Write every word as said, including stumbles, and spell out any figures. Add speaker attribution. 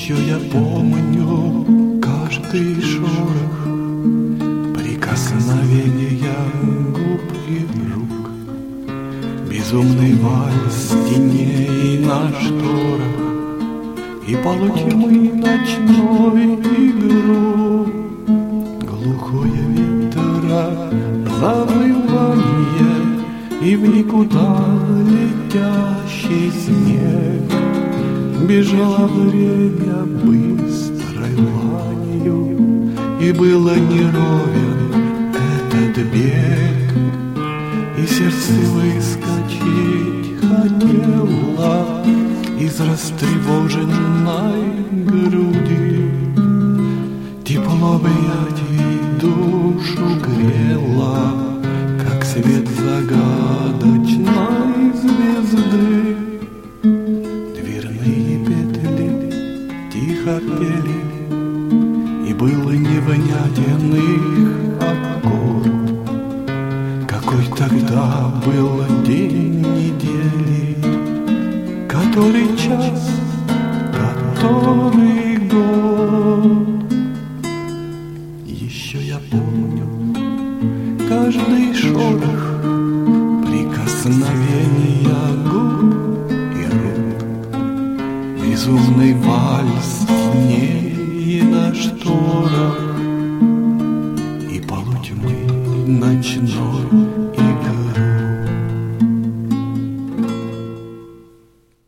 Speaker 1: Еще я помню каждый шорох, прикосновения губ и рук, безумный вальс теней на шторах и полутьмы ночной игру, глухое ветра завывание и в никуда летящий снег. Бежало время быстрой ланью, и было неровен этот бег, и сердце выскочить хотело из растревоженной груди. Тепло объятий душу грело, как свет загадочной звезды. Дверные петли тихо пели, и был невнятен их аккорд. Какой тогда был день недели, который час, который год. Еще я помню каждый шорох, прикосновения губ и рук, безумный вальс теней на шторах и полутьмы ночной